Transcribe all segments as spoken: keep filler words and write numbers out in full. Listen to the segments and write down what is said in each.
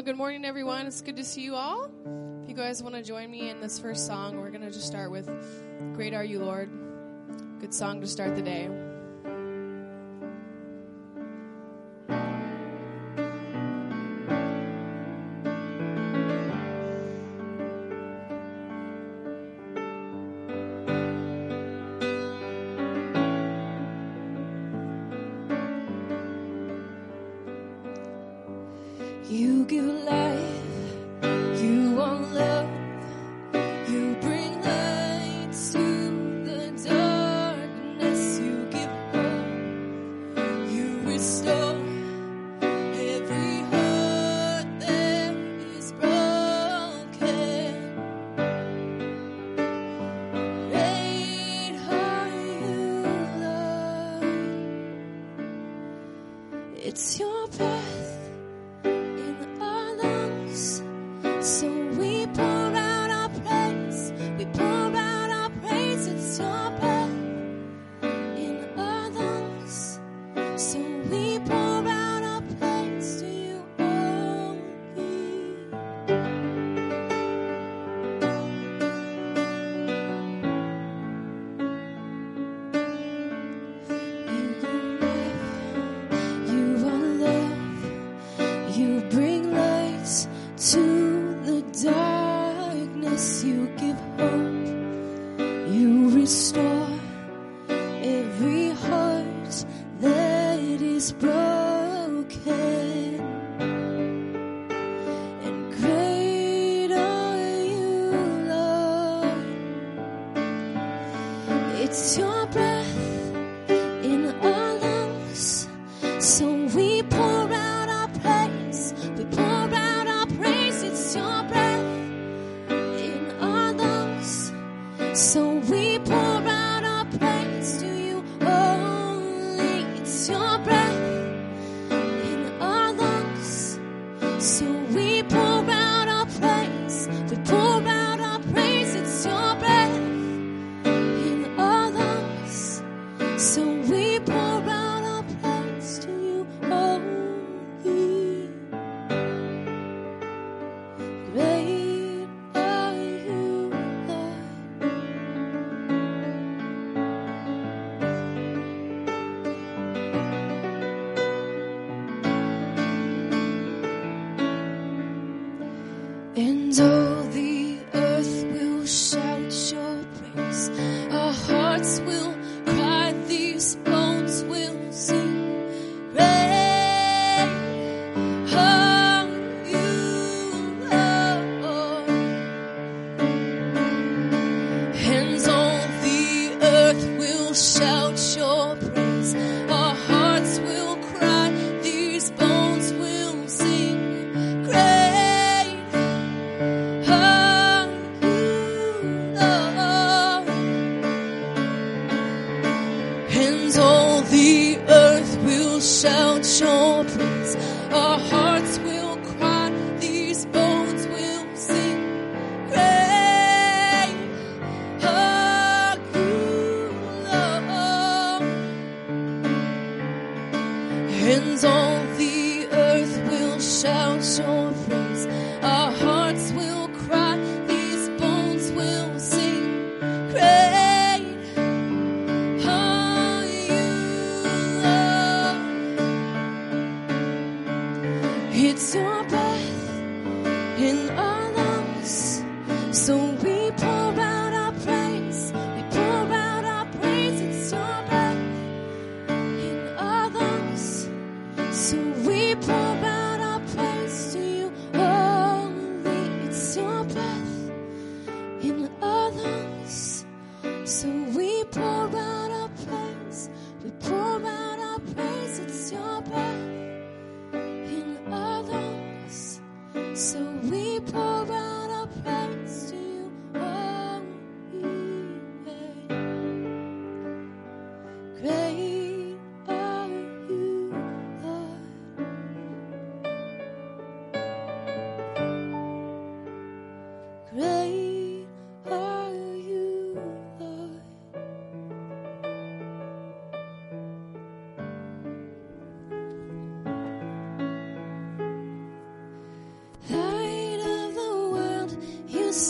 Well, good morning, everyone. It's good to see you all. If you guys want to join me in this first song, we're going to just start with Great Are You, Lord. Good song to start the day. You give life, you are love, you bring light to the darkness, you give hope, you restore every heart that is broken. Great are you, Lord. It's your breath so we pour out our praise, we pour out our praise, it's your breath in our lungs. So we pour out our praise to you only. You are love, you bring light to darkness, you give hope, you restore every heart that is broken. And great are you, Lord. It's your breath in our lungs, so we pour out our praise, we pour out our praise, it's your breath. So we pour out our praise to you only. It's your breath in our lungs. So we pour out our praise. We pour out our praise. It's your breath in our lungs.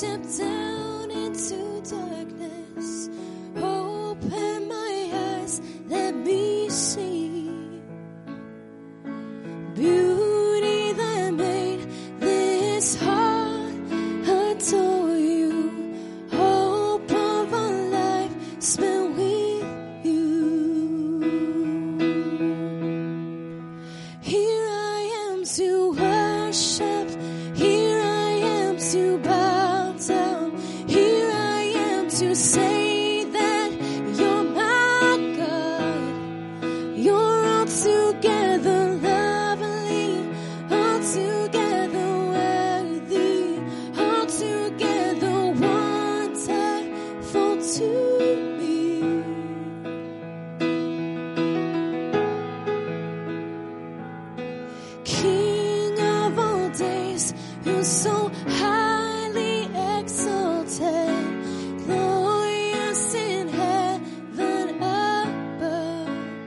step down into darkness. Open my eyes, let me see beauty that made this heart adore you. Hope of a life spent with you. Here I am to worship. Here I am to bow down. Here I am to say that you're my God. You're altogether lovely, altogether worthy, altogether wonderful to me. King of all days, you're so highly exalted, glorious in heaven above.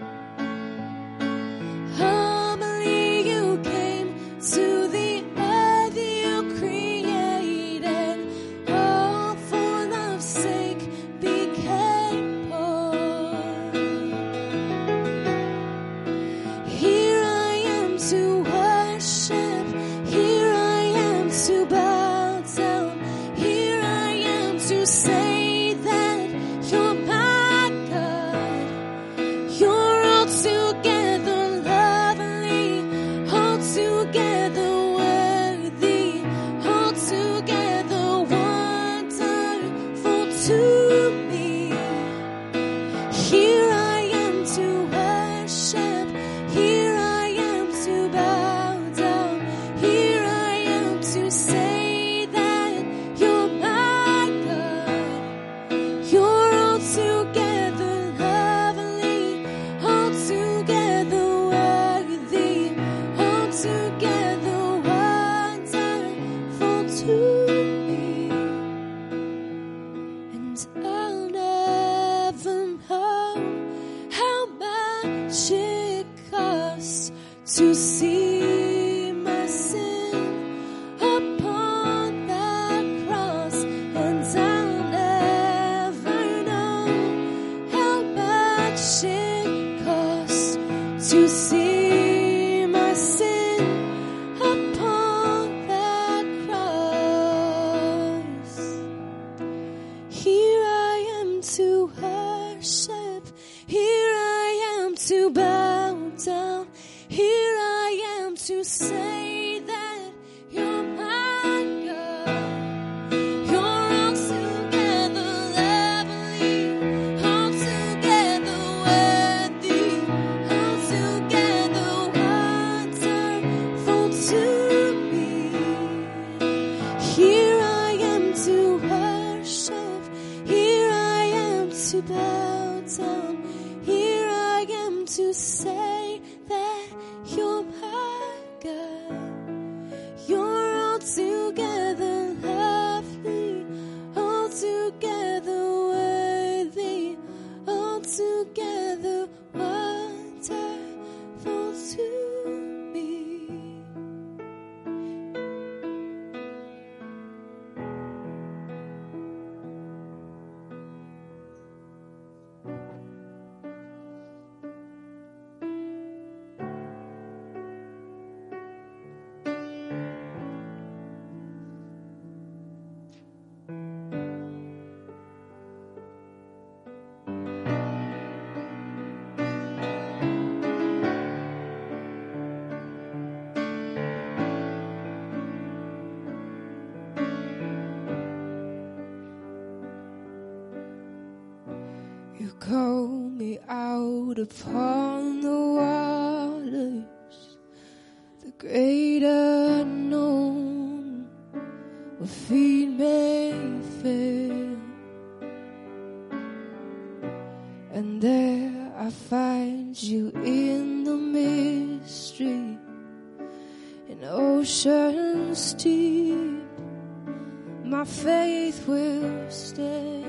Humbly you came to the earth you created, all for love's sake became poor. Here I am to worship. Here I am to bow down. Here I am to say that you're my God. You're altogether lovely, altogether worthy, altogether wonderful to me. Here I am to worship. Here I am to bow down. Here I am to say that you're my God. You're altogether lovely, altogether worthy, altogether wonderful to me. And I'll never know how much it costs to see my sin upon the cross. And I'll never know how much it costs to see my sin upon the cross. Here I am to worship. Here I am to bow down. Here I am to say that you're my God. You're altogether lovely, altogether worthy, altogether wonderful to me. Here I am to worship. Here I am to bow down. Here I am to say that you're my God. You're altogether lovely, altogether worthy, altogether wonderful to me. You call me out upon the waters, the great unknown, where feet may fail. And there I find you in the mystery, in oceans deep. My faith will stand.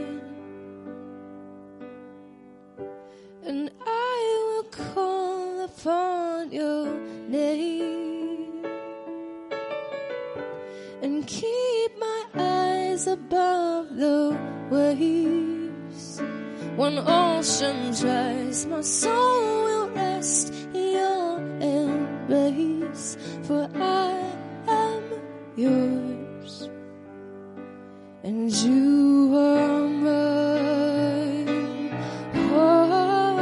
And I will call upon your name and keep my eyes rise above the waves. When oceans rise, my soul will rest in your embrace. For I am yours, and you are mine. Oh.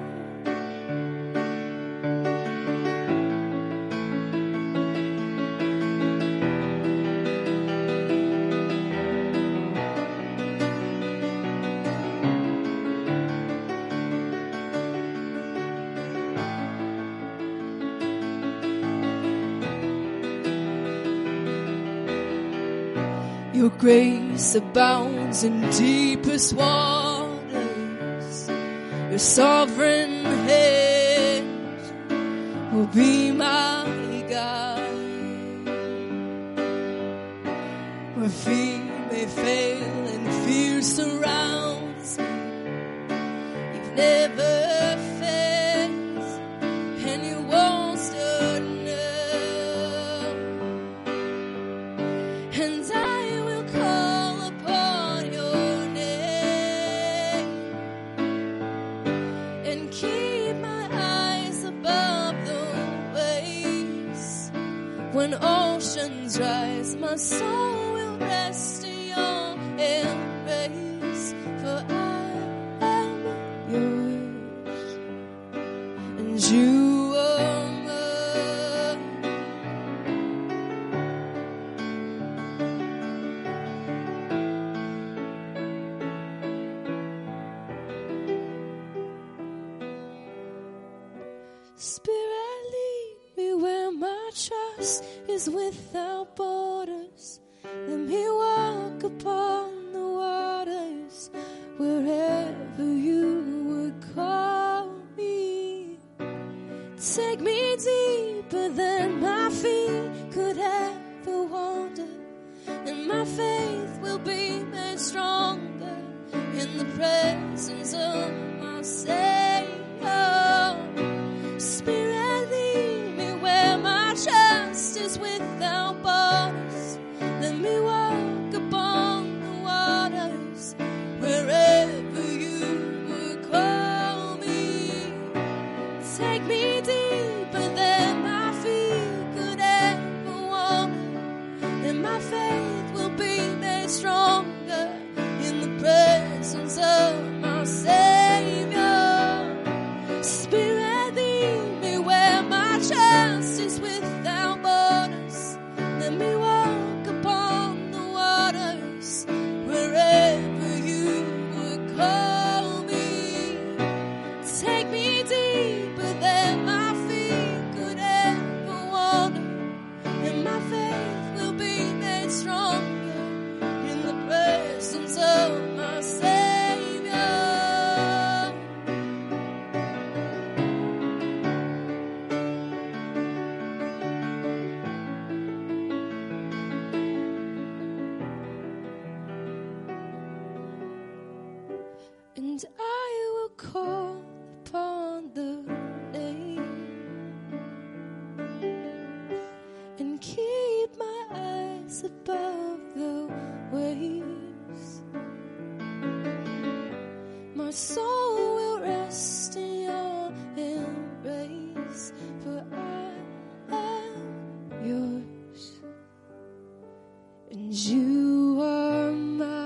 Your grace abounds in deepest waters. Your sovereign hand will be my guide. Where feet may fail and fear surrounds me, you've never failed, and you won't start now. And I when oceans rise, my soul will rest in your embrace. For I am yours, and you are mine. Spirit, lead me where my trust is without borders. Let me walk upon the waters wherever you would call me. Take me deeper than my feet could ever wander, and my faith will be made stronger in the presence of my Savior. Spirit, lead me where my trust is without borders. Let me walk upon the waters wherever you would call me. Take me deeper than my feet could ever wander, and my faith will be made stronger in the presence of my Savior. Spirit, lead me where my trust is without borders. Let me walk upon the waters wherever you would call me. Take me deeper than my feet could ever wander, and my faith will be made stronger in the presence of my Savior. And I will call upon the name and keep my eyes above the waves. My soul will rest in your embrace, for I am yours, and you are mine.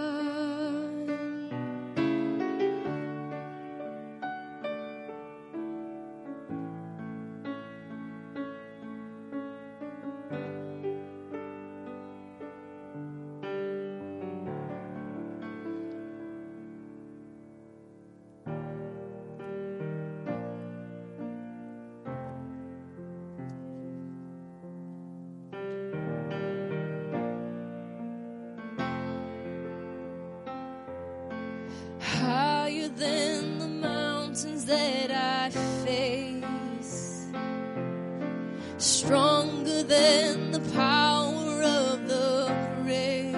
Higher than the mountains that I face, stronger than the power of the grave,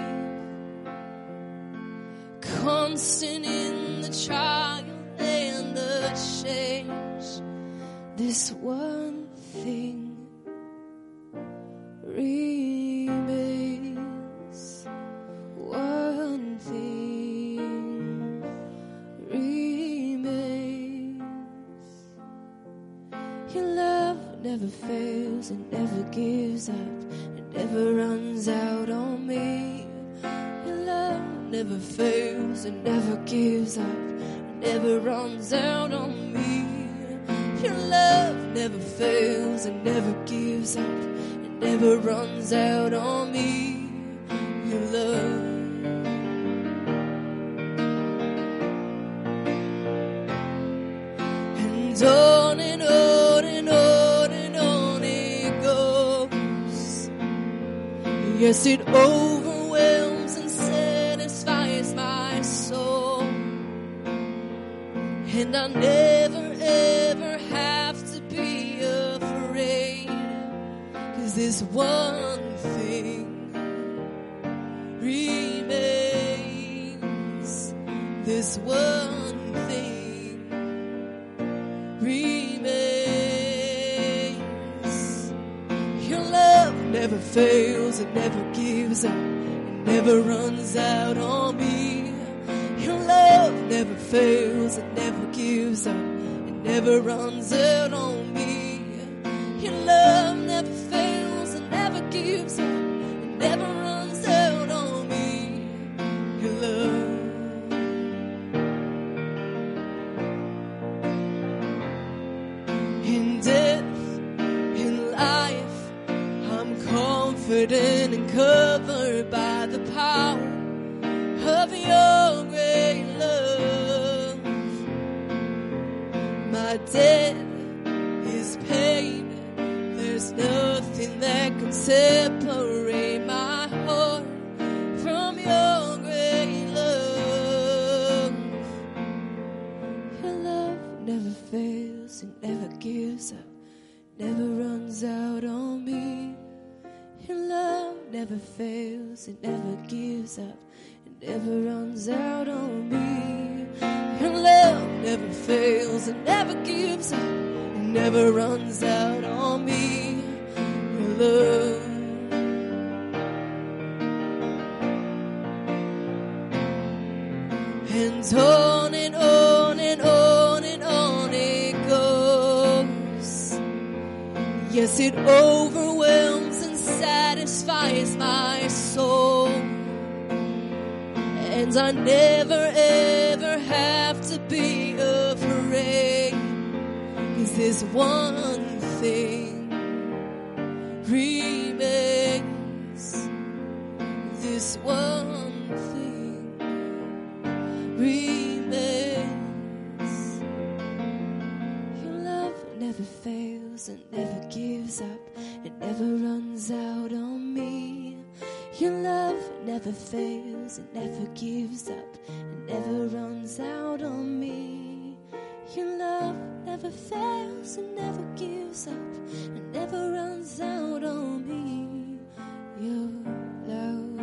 constant in the trial and the change. This one thing remains. What Your love never fails, it never gives up, it never runs out on me. Your love never fails, it never gives up, it never runs out on me. Your love never fails, it never gives up, it never runs out on me. Your love. And on and on and on and on it goes. Yes, it overwhelms and satisfies my soul. And I never ever have to be afraid, 'cause this one thing remains. This one thing remains. Your love never fails, it never gives up, it never runs out on me. Your love never fails, it never gives up, it never runs out on me. Your love never fails, it never gives up, it never runs out on me. Your love. In death, in life, I'm confident and covered by the power of your great love. My debt is paid. There's nothing that can separate my heart from your great love. Your love never fails, it never gives up, never runs out on me. Your love never fails, it never gives up, it never runs out on me. Your love never fails, it never gives up, it never runs out on me. Your love. And on and on and on and on it goes. Yes, it overwhelms and satisfies my soul. And I never ever have to be afraid, 'cause this one thing remains. This one thing remains. Your love never fails, it never gives up, it never runs out on me. Your love never fails, it never gives up, it never runs out on me. Your love never fails, it never gives up, it never runs out on me. Your love.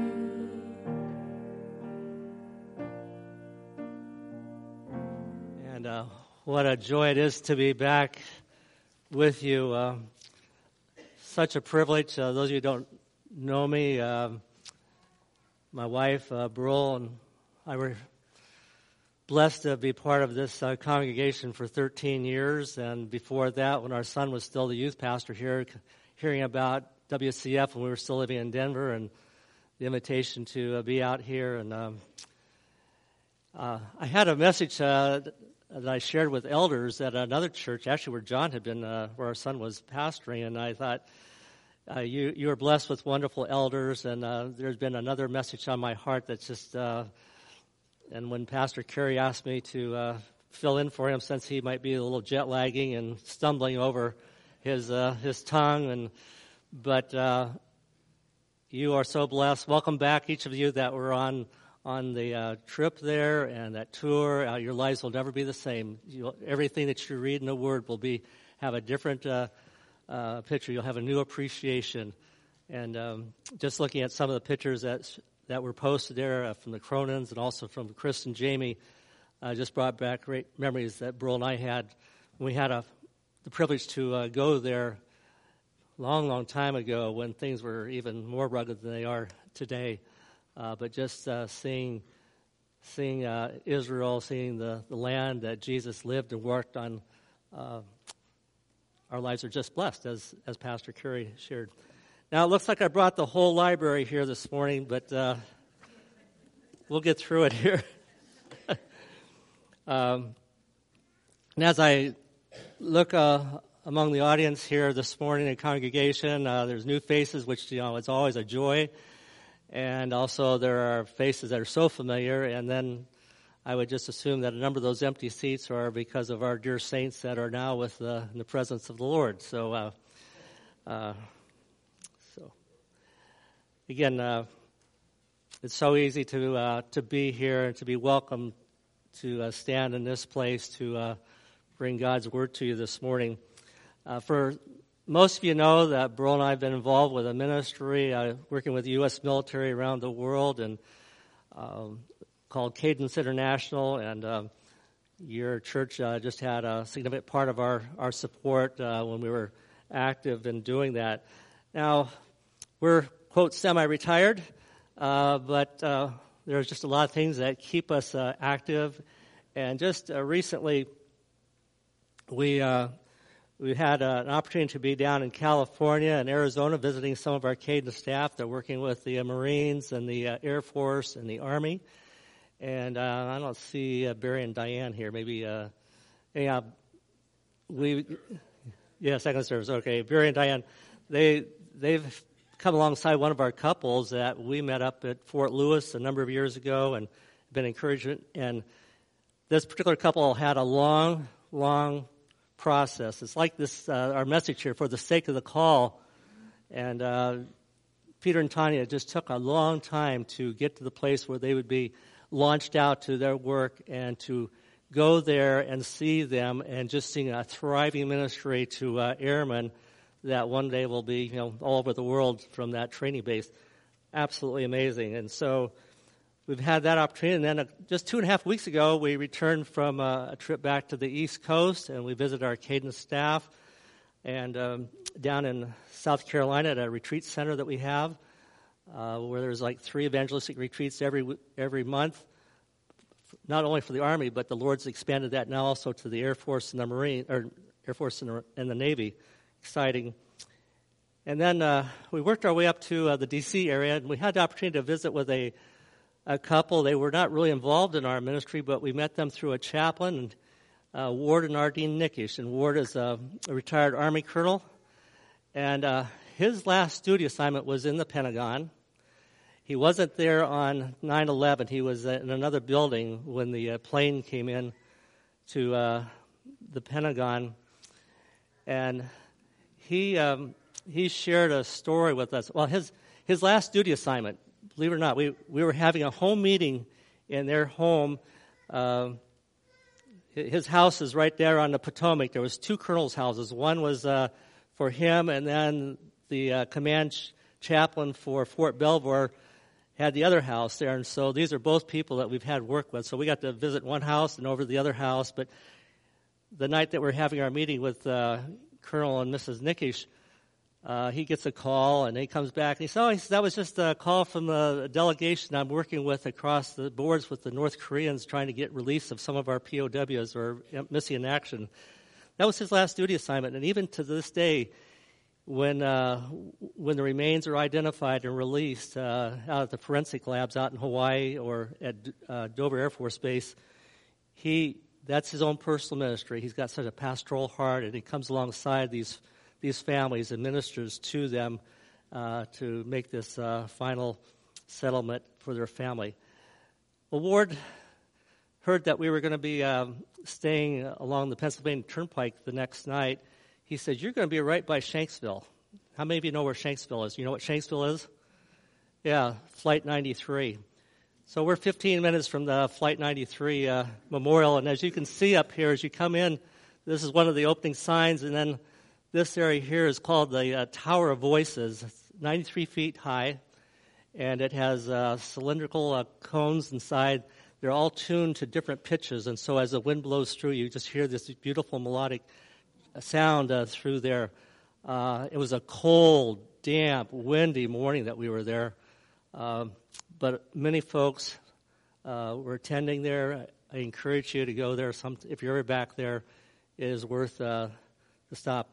And uh, what a joy it is to be back with you. Uh, such a privilege. Uh, those of you who don't know me, uh, my wife, uh, Brule, and I were blessed to be part of this uh, congregation for thirteen years. And before that, when our son was still the youth pastor here, hearing about W C F when we were still living in Denver, and the invitation to uh, be out here. And um, uh, I had a message uh, that I shared with elders at another church, actually where John had been, uh, where our son was pastoring, and I thought, uh, you you are blessed with wonderful elders, and uh, there's been another message on my heart that's just, uh, and when Pastor Kerry asked me to uh, fill in for him, since he might be a little jet lagging and stumbling over his uh, his tongue, and but uh, you are so blessed. Welcome back, each of you that were on on the uh, trip there and that tour. Uh, your lives will never be the same. You'll, everything that you read in the Word will be have a different uh, uh, picture. You'll have a new appreciation. And um, just looking at some of the pictures that that were posted there uh, from the Cronins and also from Chris and Jamie, uh, just brought back great memories that Brule and I had when we had a, the privilege to uh, go there long, long time ago when things were even more rugged than they are today. Uh, but just uh, seeing seeing uh, Israel, seeing the, the land that Jesus lived and worked on, uh, our lives are just blessed, as as Pastor Curry shared. Now, it looks like I brought the whole library here this morning, but uh, we'll get through it here. um, and as I look uh, among the audience here this morning in congregation, uh, there's new faces, which, you know, it's always a joy. And also there are faces that are so familiar, and then I would just assume that a number of those empty seats are because of our dear saints that are now with the, in the presence of the Lord. So, uh, uh, so again, uh, it's so easy to uh, to be here and to be welcome to uh, stand in this place to uh, bring God's word to you this morning. Uh, for most of you know that Burl and I have been involved with a ministry uh, working with the U S military around the world, and um, called Cadence International, and uh, your church uh, just had a significant part of our, our support uh, when we were active in doing that. Now, we're, quote, semi-retired, uh, but uh, there's just a lot of things that keep us uh, active. And just uh, recently, we uh, we had uh, an opportunity to be down in California and Arizona visiting some of our Cadence staff. They're working with the uh, Marines and the uh, Air Force and the Army. And uh, I don't see uh, Barry and Diane here. Maybe, uh, yeah, we, yeah, second service. Okay, Barry and Diane, they they've come alongside one of our couples that we met up at Fort Lewis a number of years ago, and been encouraged. And this particular couple had a long, long process. It's like this, uh, our message here, for the sake of the call. And uh, Peter and Tanya just took a long time to get to the place where they would be launched out to their work and to go there and see them and just seeing a thriving ministry to uh, airmen that one day will be, you know, all over the world from that training base. Absolutely amazing. And so we've had that opportunity. And then uh, just two and a half weeks ago, we returned from uh, a trip back to the East Coast, and we visited our Cadence staff and um, down in South Carolina at a retreat center that we have. Uh, where there's like three evangelistic retreats every every month, not only for the Army, but the Lord's expanded that now also to the Air Force and the Marine, or Air Force and the, and the Navy. Exciting. And then uh, we worked our way up to uh, the D C area, and we had the opportunity to visit with a a couple. They were not really involved in our ministry, but we met them through a chaplain, uh, Ward and Ardeen Nickish. And Ward is a, a retired Army colonel, and uh, his last duty assignment was in the Pentagon. He wasn't there on nine eleven. He was in another building when the uh, plane came in to uh, the Pentagon. And he um, he shared a story with us. Well, his his last duty assignment, believe it or not, we, we were having a home meeting in their home. Uh, his house is right there on the Potomac. There was two colonels' houses. One was uh, for him, and then the uh, command ch- chaplain for Fort Belvoir had the other house there. And so these are both people that we've had work with. So we got to visit one house and over to the other house. But the night that we're having our meeting with uh, Colonel and Missus Nickish, uh, he gets a call, and he comes back. And he says, oh, he says, that was just a call from a delegation I'm working with across the boards with the North Koreans trying to get release of some of our P O Ws or missing in action. That was his last duty assignment. And even to this day, when uh, when the remains are identified and released uh, out at the forensic labs out in Hawaii or at uh, Dover Air Force Base, he that's his own personal ministry. He's got such a pastoral heart, and he comes alongside these these families and ministers to them uh, to make this uh, final settlement for their family. Well, Ward heard that we were going to be um, staying along the Pennsylvania Turnpike the next night. He said, you're going to be right by Shanksville. How many of you know where Shanksville is? You know what Shanksville is? Yeah, Flight ninety-three. So we're fifteen minutes from the Flight ninety-three uh, memorial, and as you can see up here, as you come in, this is one of the opening signs, and then this area here is called the uh, Tower of Voices. It's ninety-three feet high, and it has uh, cylindrical uh, cones inside. They're all tuned to different pitches, and so as the wind blows through, you just hear this beautiful melodic sound uh, through there. Uh, it was a cold, damp, windy morning that we were there, um, but many folks uh, were attending there. I encourage you to go there. Some, if you're ever back there, it is worth uh, the stop.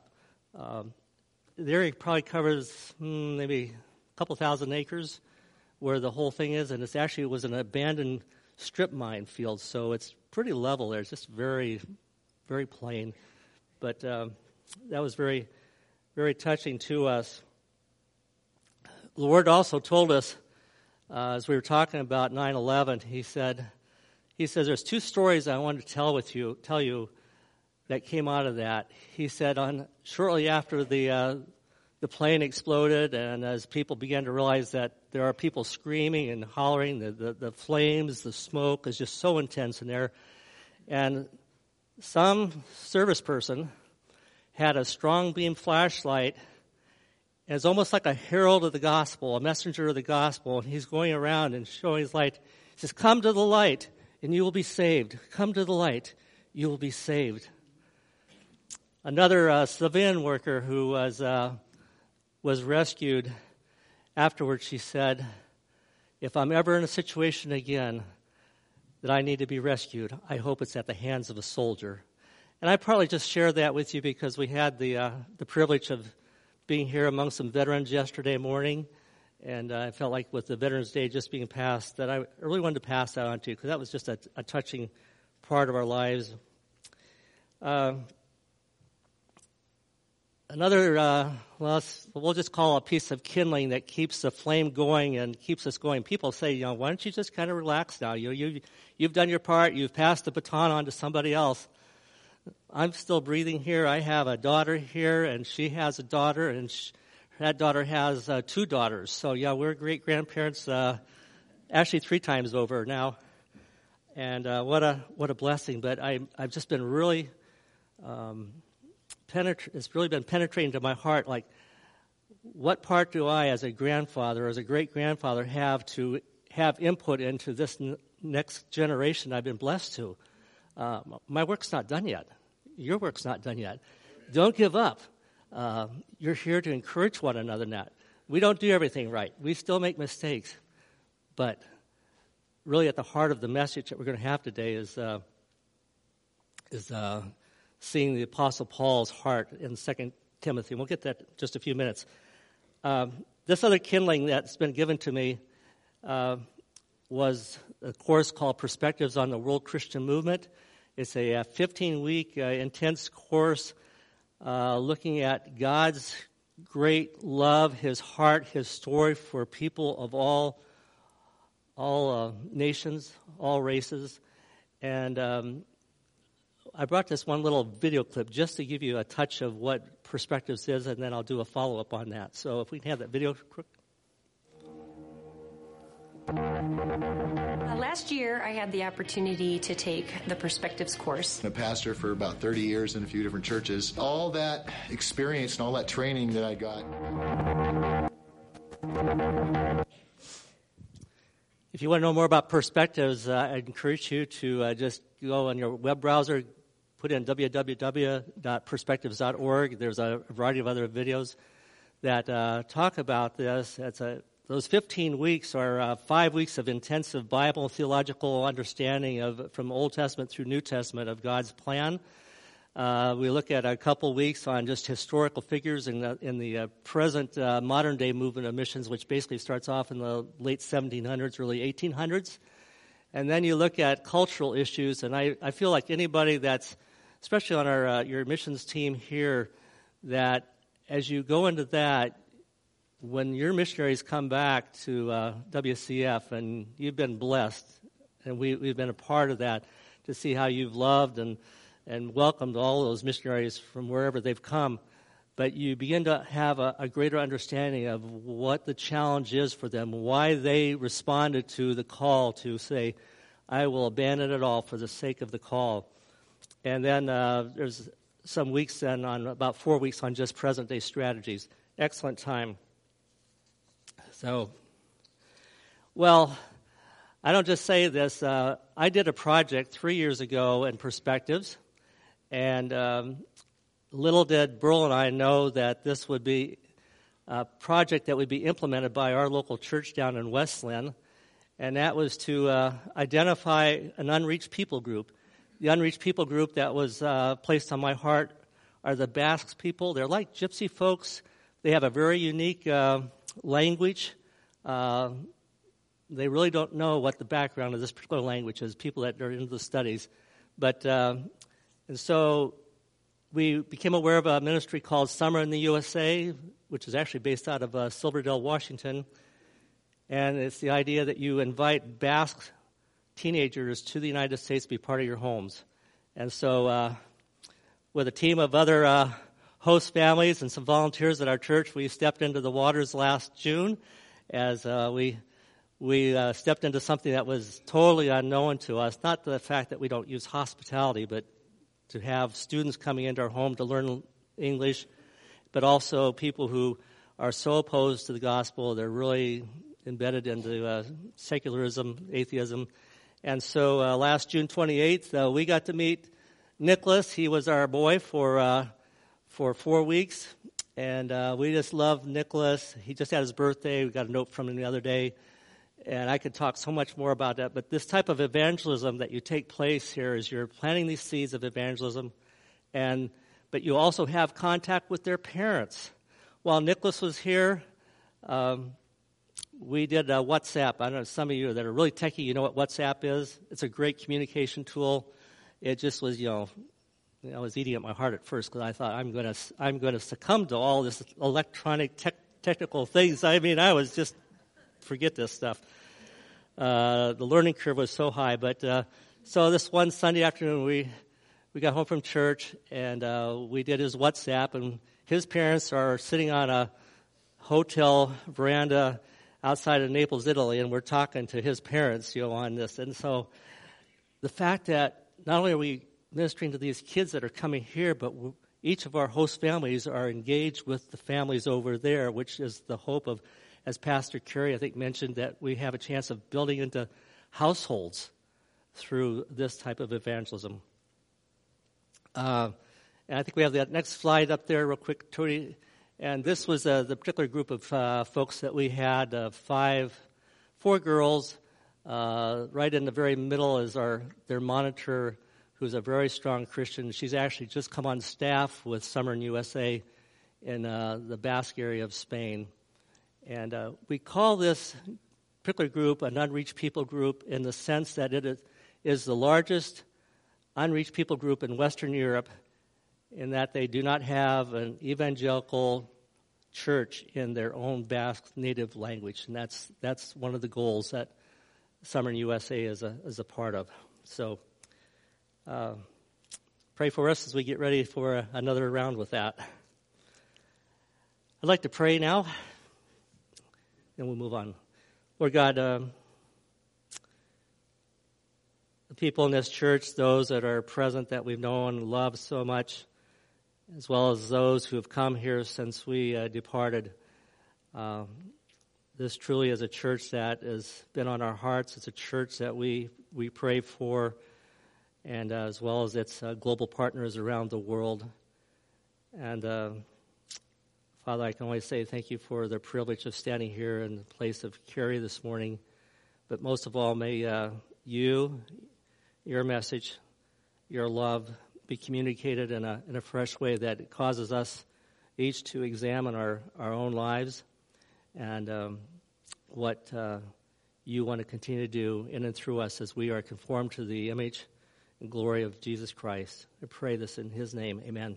Um, the area probably covers hmm, maybe a couple thousand acres where the whole thing is, and it's actually it was an abandoned strip mine field, so it's pretty level there. It's just very, very plain. But um, that was very, very touching to us. The Lord also told us, uh, as we were talking about nine eleven, he said, he says, there's two stories I wanted to tell with you, tell you that came out of that. He said, on shortly after the uh, the plane exploded, and as people began to realize that there are people screaming and hollering, the, the, the flames, the smoke is just so intense in there. And some service person had a strong beam flashlight, and it's almost like a herald of the gospel, a messenger of the gospel, and he's going around and showing his light. He says, come to the light, and you will be saved. Come to the light, you will be saved. Another uh, civilian worker who was uh, was rescued, afterwards she said, if I'm ever in a situation again that I need to be rescued, I hope it's at the hands of a soldier. And I probably just shared that with you because we had the uh, the privilege of being here among some veterans yesterday morning, and uh, I felt like with the Veterans Day just being passed that I really wanted to pass that on to you because that was just a, a touching part of our lives. Uh, Another, uh, well, we'll just call a piece of kindling that keeps the flame going and keeps us going. People say, you know, why don't you just kind of relax now? You, you, you've done your part. You've passed the baton on to somebody else. I'm still breathing here. I have a daughter here, and she has a daughter, and she, that daughter has uh, two daughters. So, yeah, we're great-grandparents uh, actually three times over now. And uh, what a what a blessing. But I, I've just been really... Um, Penetra- it's really been penetrating to my heart, like, what part do I, as a grandfather, as a great-grandfather, have to have input into this n- next generation I've been blessed to? Uh, my work's not done yet. Your work's not done yet. Don't give up. Uh, you're here to encourage one another in that. We don't do everything right. We still make mistakes. But really at the heart of the message that we're going to have today is... Uh, is uh, seeing the Apostle Paul's heart in Second Timothy. We'll get that in just a few minutes. Um, this other kindling that's been given to me uh, was a course called Perspectives on the World Christian Movement. It's a fifteen-week uh, intense course uh, looking at God's great love, His heart, His story for people of all all uh, nations, all races. And um I brought this one little video clip just to give you a touch of what Perspectives is, and then I'll do a follow-up on that. So if we can have that video. Uh, last year, I had the opportunity to take the Perspectives course. I'm a pastor for about thirty years in a few different churches. All that experience and all that training that I got. If you want to know more about Perspectives, uh, I encourage you to uh, just go on your web browser, put in w w w dot perspectives dot org. There's a variety of other videos that uh, talk about this. It's a, those fifteen weeks are uh, five weeks of intensive Bible theological understanding of from Old Testament through New Testament of God's plan. Uh, we look at a couple weeks on just historical figures in the, in the uh, present uh, modern-day movement of missions, which basically starts off in the late seventeen hundreds, early eighteen hundreds. And then you look at cultural issues, and I, I feel like anybody that's, especially on our uh, your missions team here, that as you go into that, when your missionaries come back to uh, W C F, and you've been blessed, and we, we've been a part of that, to see how you've loved and, and welcomed all those missionaries from wherever they've come, but you begin to have a, a greater understanding of what the challenge is for them, why they responded to the call to say, I will abandon it all for the sake of the call. And then uh, there's some weeks then on, about four weeks on just present-day strategies. Excellent time. So, well, I don't just say this. Uh, I did a project three years ago in Perspectives, and um, little did Burl and I know that this would be a project that would be implemented by our local church down in West Lynn, and that was to uh, identify an unreached people group. The unreached people group that was uh, placed on my heart are the Basque people. They're like gypsy folks. They have a very unique uh, language. Uh, they really don't know what the background of this particular language is, people that are into the studies. But, uh, and so we became aware of a ministry called Summer in the U S A, which is actually based out of uh, Silverdale, Washington. And it's the idea that you invite Basque teenagers to the United States to be part of your homes. And so uh, with a team of other uh, host families and some volunteers at our church, we stepped into the waters last June as uh, we we uh, stepped into something that was totally unknown to us. Not the fact that we don't use hospitality, but to have students coming into our home to learn English, but also people who are so opposed to the gospel, they're really embedded into uh, secularism, atheism. And so uh, last June twenty-eighth, uh, we got to meet Nicholas. He was our boy for uh, for four weeks, and uh, we just love Nicholas. He just had his birthday. We got a note from him the other day, and I could talk so much more about that. But this type of evangelism that you take place here is you're planting these seeds of evangelism, and but you also have contact with their parents. While Nicholas was here, um, we did a WhatsApp. I don't know, some of you that are really techie, you know what WhatsApp is. It's a great communication tool. It just was, you know, I was eating at my heart at first because I thought I'm going to I'm going to succumb to all this electronic tech, technical things. I mean, I was just forget this stuff. Uh, the learning curve was so high. But uh, so this one Sunday afternoon, we we got home from church and uh, we did his WhatsApp, and his parents are sitting on a hotel veranda outside of Naples, Italy, and we're talking to his parents, you know, on this. And so the fact that not only are we ministering to these kids that are coming here, but each of our host families are engaged with the families over there, which is the hope of, as Pastor Kerry, I think, mentioned, that we have a chance of building into households through this type of evangelism. Uh, and I think we have that next slide up there real quick, Tony. And this was uh, the particular group of uh, folks that we had, uh, five, four girls. Uh, right in the very middle is our their monitor, who's a very strong Christian. She's actually just come on staff with Summer in U S A in uh, the Basque area of Spain. And uh, we call this particular group an unreached people group in the sense that it is, is the largest unreached people group in Western Europe, in that they do not have an evangelical church in their own Basque native language. And that's that's one of the goals that Summer in U S A is a, is a part of. So uh, pray for us as we get ready for a, another round with that. I'd like to pray now, and we'll move on. Lord God, um, the people in this church, those that are present that we've known and loved so much, as well as those who have come here since we uh, departed. Um, this truly is a church that has been on our hearts. It's a church that we, we pray for, and uh, as well as its uh, global partners around the world. And uh, Father, I can only say thank you for the privilege of standing here in the place of Carrie this morning. But most of all, may uh, you, your message, your love, be communicated in a in a fresh way that it causes us each to examine our, our own lives and um, what uh, you want to continue to do in and through us as we are conformed to the image and glory of Jesus Christ. I pray this in his name. Amen.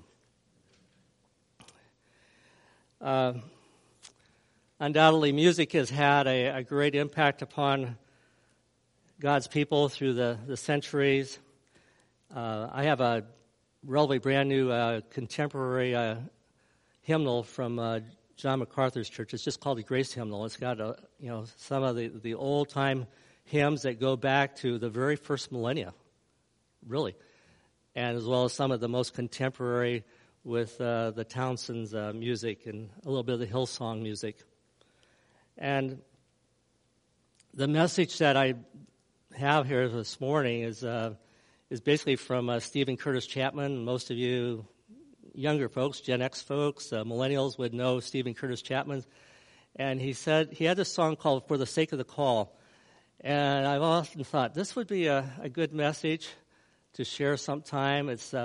Uh, undoubtedly, music has had a, a great impact upon God's people through the, the centuries. Uh, I have a relatively brand new uh, contemporary uh, hymnal from uh, John MacArthur's church. It's just called the Grace Hymnal. It's got a, you know some of the, the old time hymns that go back to the very first millennia, really, and as well as some of the most contemporary with uh, the Townsend's uh, music and a little bit of the Hillsong music. And the message that I have here this morning is. Uh, is basically from uh, Stephen Curtis Chapman. Most of you younger folks, Gen X folks, uh, millennials would know Stephen Curtis Chapman. And he said, he had this song called For the Sake of the Call. And I've often thought this would be a, a good message to share sometime. It's uh,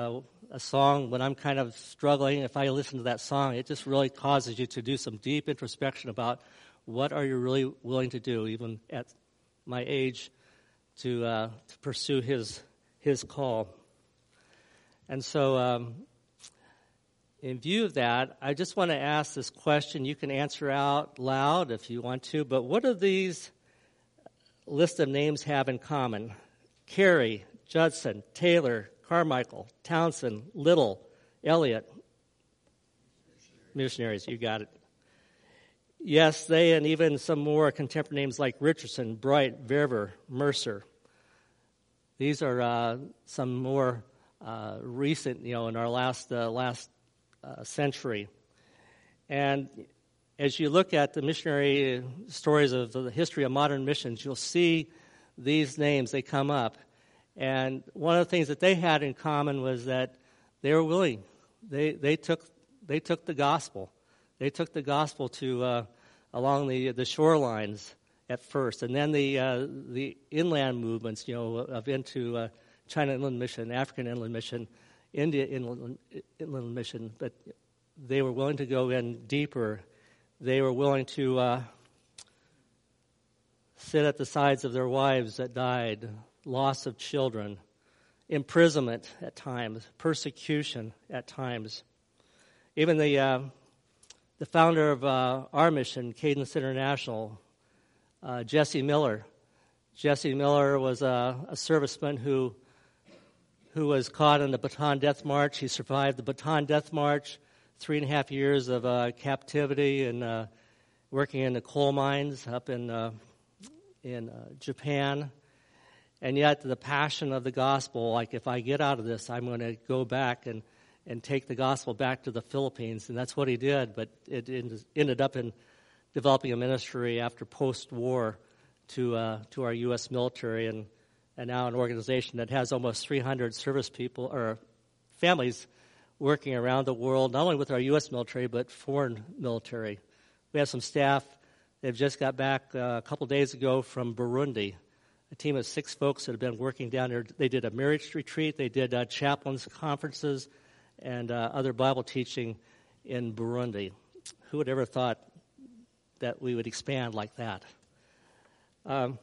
a song when I'm kind of struggling. If I listen to that song, it just really causes you to do some deep introspection about what are you really willing to do, even at my age, to uh, to pursue His His call. And so, um, in view of that, I just want to ask this question. You can answer out loud if you want to, but what do these list of names have in common? Carey, Judson, Taylor, Carmichael, Townsend, Little, Elliott. Missionaries, you got it. Yes, they and even some more contemporary names like Richardson, Bright, Verver, Mercer. These are uh, some more uh, recent, you know, in our last uh, last uh, century. And as you look at the missionary stories of the history of modern missions, you'll see these names, they come up. And one of the things that they had in common was that they were willing. They they took they took the gospel. They took the gospel to uh, along the the shorelines at first, and then the uh, the inland movements, you know, of into uh, China Inland Mission, African Inland Mission, India Inland, Inland Mission. But they were willing to go in deeper. They were willing to uh, sit at the sides of their wives that died, loss of children, imprisonment at times, persecution at times. Even the uh, the founder of uh, our mission, Cadence International, uh, Jesse Miller. Jesse Miller was a, a serviceman who who was caught in the Bataan Death March. He survived the Bataan Death March, three and a half years of uh, captivity and uh, working in the coal mines up in uh, in uh, Japan. And yet the passion of the gospel, like if I get out of this, I'm going to go back and, and take the gospel back to the Philippines. And that's what he did, but it ended up in developing a ministry after post-war to uh, to our U S military, and, and now an organization that has almost three hundred service people or families working around the world, not only with our U S military, but foreign military. We have some staff that just got back uh, a couple days ago from Burundi, a team of six folks that have been working down there. They did a marriage retreat, they did uh, chaplains conferences, and uh, other Bible teaching in Burundi. Who would ever thought that we would expand like that? Um,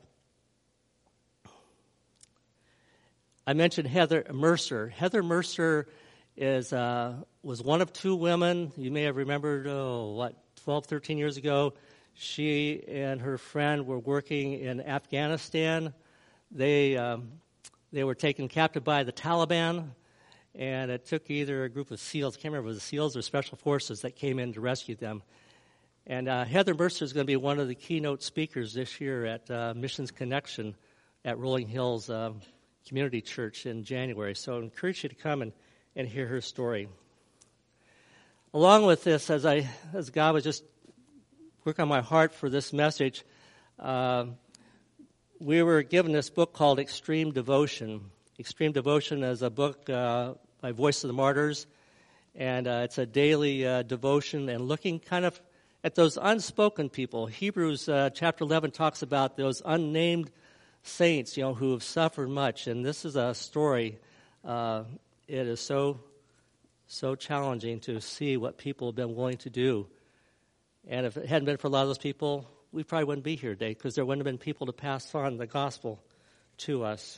I mentioned Heather Mercer. Heather Mercer is uh, was one of two women. You may have remembered, oh, what, twelve, thirteen years ago. She and her friend were working in Afghanistan. They um, they were taken captive by the Taliban, and it took either a group of SEALs, I can't remember if it was the SEALs or Special Forces, that came in to rescue them. And uh, Heather Mercer is going to be one of the keynote speakers this year at uh, Missions Connection at Rolling Hills uh, Community Church in January. So I encourage you to come and, and hear her story. Along with this, as I as God was just working on my heart for this message, uh, we were given this book called Extreme Devotion. Extreme Devotion is a book uh, by Voice of the Martyrs, and uh, it's a daily uh, devotion and looking kind of at those unspoken people. Hebrews uh, chapter eleven talks about those unnamed saints, you know, who have suffered much, and this is a story. Uh, it is so, so challenging to see what people have been willing to do. And if it hadn't been for a lot of those people, we probably wouldn't be here today, because there wouldn't have been people to pass on the gospel to us.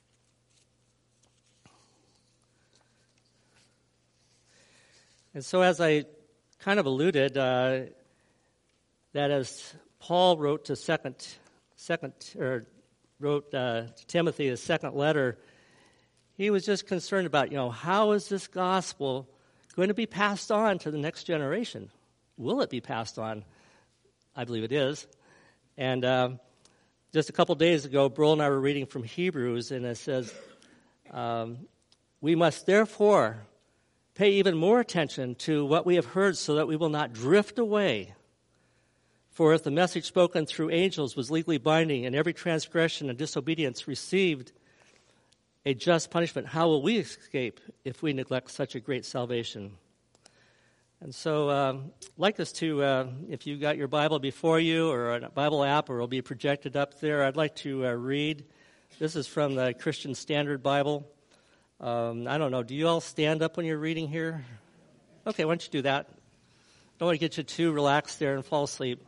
And so as I kind of alluded, uh, that as Paul wrote to second, second or wrote uh, to Timothy his second letter, he was just concerned about, you know, how is this gospel going to be passed on to the next generation? Will it be passed on? I believe it is. And uh, just a couple days ago, Burl and I were reading from Hebrews, and it says, um, we must therefore pay even more attention to what we have heard so that we will not drift away. For if the message spoken through angels was legally binding, and every transgression and disobedience received a just punishment, how will we escape if we neglect such a great salvation? And so um, I'd like us to, uh, if you've got your Bible before you or a Bible app, or it'll be projected up there, I'd like to uh, read. This is from the Christian Standard Bible. Um, I don't know. Do you all stand up when you're reading here? Okay, why don't you do that? Don't want to get you too relaxed there and fall asleep.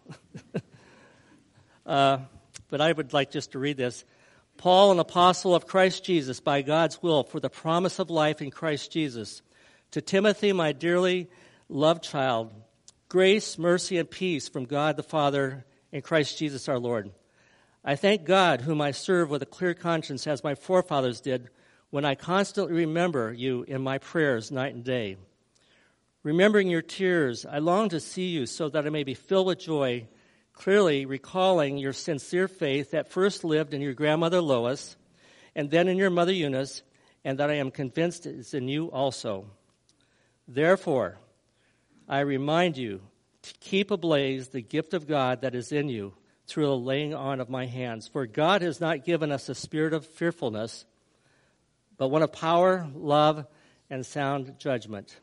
uh, but I would like just to read this. Paul, an apostle of Christ Jesus, by God's will, for the promise of life in Christ Jesus. To Timothy, my dearly loved child, grace, mercy, and peace from God the Father and Christ Jesus our Lord. I thank God, whom I serve with a clear conscience, as my forefathers did, when I constantly remember you in my prayers night and day. Remembering your tears, I long to see you so that I may be filled with joy, clearly recalling your sincere faith that first lived in your grandmother Lois, and then in your mother Eunice, and that I am convinced is in you also. Therefore, I remind you to keep ablaze the gift of God that is in you through the laying on of my hands. For God has not given us a spirit of fearfulness, but one of power, love, and sound judgment.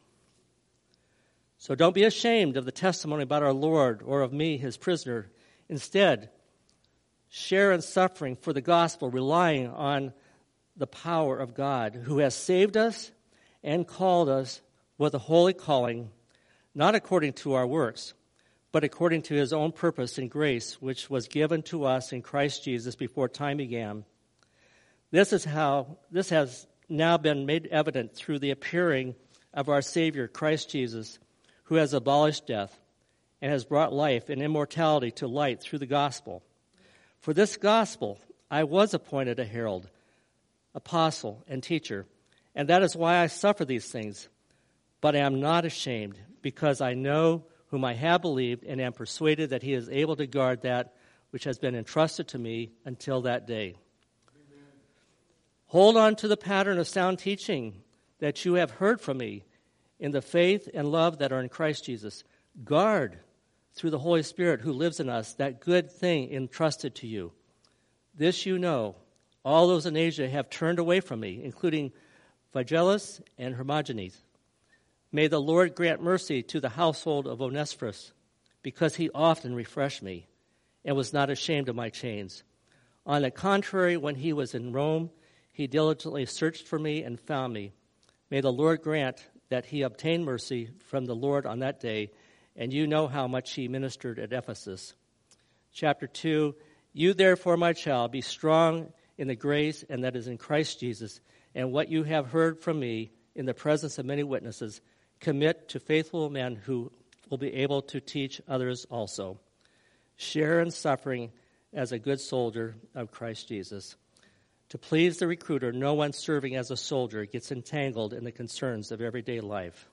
So don't be ashamed of the testimony about our Lord or of me, his prisoner. Instead, share in suffering for the gospel, relying on the power of God, who has saved us and called us with a holy calling, not according to our works, but according to his own purpose and grace, which was given to us in Christ Jesus before time began. This is how this has now been made evident through the appearing of our Savior, Christ Jesus, who has abolished death and has brought life and immortality to light through the gospel. For this gospel I was appointed a herald, apostle, and teacher, and that is why I suffer these things. But I am not ashamed, because I know whom I have believed and am persuaded that he is able to guard that which has been entrusted to me until that day. Amen. Hold on to the pattern of sound teaching that you have heard from me in the faith and love that are in Christ Jesus. Guard, through the Holy Spirit who lives in us, that good thing entrusted to you. This you know, all those in Asia have turned away from me, including Phygellus and Hermogenes. May the Lord grant mercy to the household of Onesiphorus, because he often refreshed me and was not ashamed of my chains. On the contrary, when he was in Rome, he diligently searched for me and found me. May the Lord grant that he obtained mercy from the Lord on that day, and you know how much he ministered at Ephesus. Chapter two, you therefore, my child, be strong in the grace and that is in Christ Jesus, and what you have heard from me in the presence of many witnesses, commit to faithful men who will be able to teach others also. Share in suffering as a good soldier of Christ Jesus. To please the recruiter, no one serving as a soldier gets entangled in the concerns of everyday life.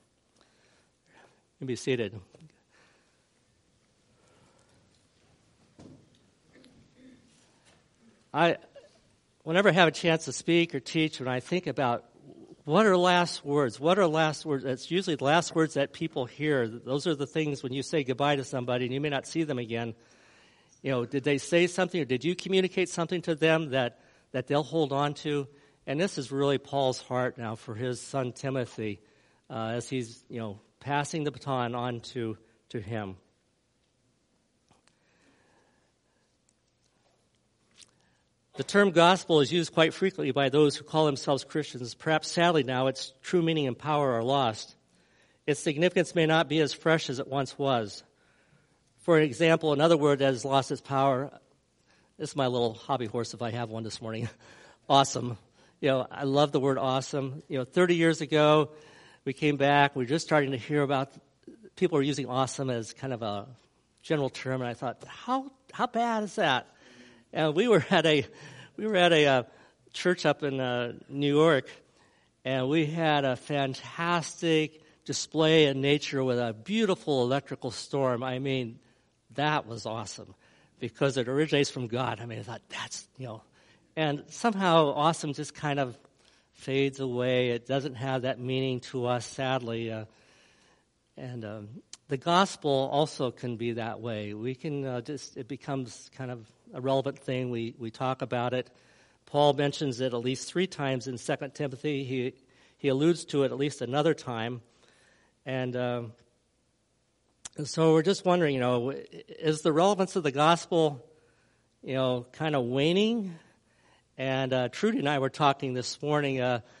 You can be seated. I, whenever I have a chance to speak or teach, when I think about what are last words? What are last words? It's usually the last words that people hear. Those are the things when you say goodbye to somebody and you may not see them again. You know, did they say something or did you communicate something to them that, that they'll hold on to? And this is really Paul's heart now for his son Timothy uh, as he's, you know, passing the baton on to, to him. The term gospel is used quite frequently by those who call themselves Christians. Perhaps sadly now its true meaning and power are lost. Its significance may not be as fresh as it once was. For example, another word that has lost its power, this is my little hobby horse if I have one this morning, awesome. You know, I love the word awesome. You know, thirty years ago, we came back, we were just starting to hear about, people were using awesome as kind of a general term, and I thought, how how bad is that? And we were at a we were at a uh, church up in uh, New York, and we had a fantastic display in nature with a beautiful electrical storm. I mean, that was awesome because it originates from God. I mean, I thought that's you know, and somehow awesome just kind of fades away. It doesn't have that meaning to us, sadly. Uh, and um, the gospel also can be that way. We can uh, just it becomes kind of a relevant thing. We we talk about it. Paul mentions it at least three times in Second Timothy. He he alludes to it at least another time. And, um, and so we're just wondering, you know, is the relevance of the gospel, you know, kind of waning? And uh, Trudy and I were talking this morning. Uh,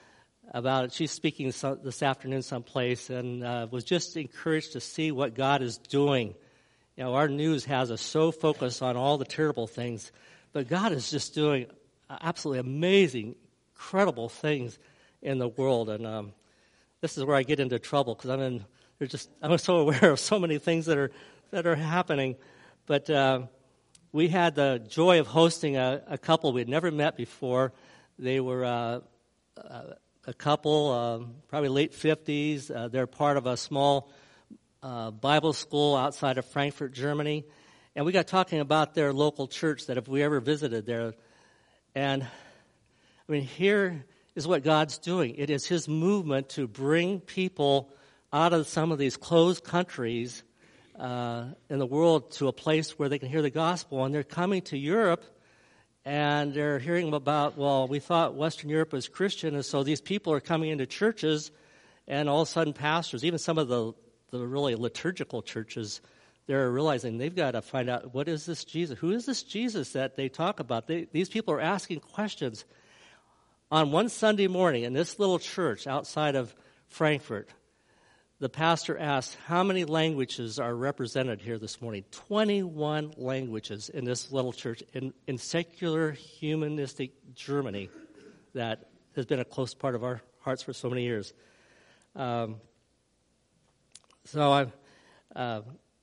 about it. She's speaking some, this afternoon someplace, and uh, was just encouraged to see what God is doing. You know, our news has us so focused on all the terrible things, but God is just doing absolutely amazing, incredible things in the world. And um, this is where I get into trouble because I'm in. They're just I'm so aware of so many things that are that are happening. But uh, we had the joy of hosting a, a couple we had never met before. They were uh, uh, a couple, um, probably late fifties. Uh, they're part of a small uh, Bible school outside of Frankfurt, Germany. And we got talking about their local church that if we ever visited there. And, I mean, here is what God's doing. It is His movement to bring people out of some of these closed countries uh, in the world to a place where they can hear the gospel. And they're coming to Europe. And they're hearing about, well, we thought Western Europe was Christian, and so these people are coming into churches, and all of a sudden pastors, even some of the, the really liturgical churches, they're realizing they've got to find out, what is this Jesus? Who is this Jesus that they talk about? They, these people are asking questions. On one Sunday morning in this little church outside of Frankfurt, the pastor asked, how many languages are represented here this morning? twenty-one languages in this little church in, in secular, humanistic Germany that has been a close part of our hearts for so many years. Um, so I, uh,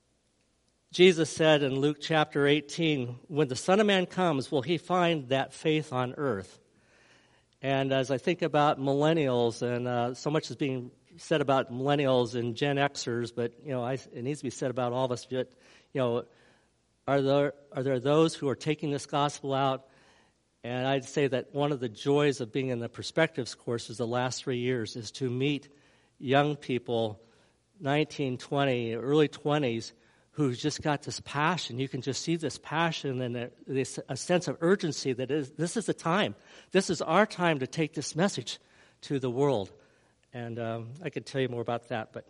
Jesus said in Luke chapter eighteen, when the Son of Man comes, will He find that faith on earth? And as I think about millennials, and uh, so much is being said about millennials and Gen Xers, but you know, I, it needs to be said about all of us. But you know, are there are there those who are taking this gospel out? And I'd say that one of the joys of being in the Perspectives courses the last three years is to meet young people, nineteen, twenty, early twenties, who've just got this passion. You can just see this passion and a, this a sense of urgency that is this is the time. This is our time to take this message to the world. And um, I could tell you more about that, but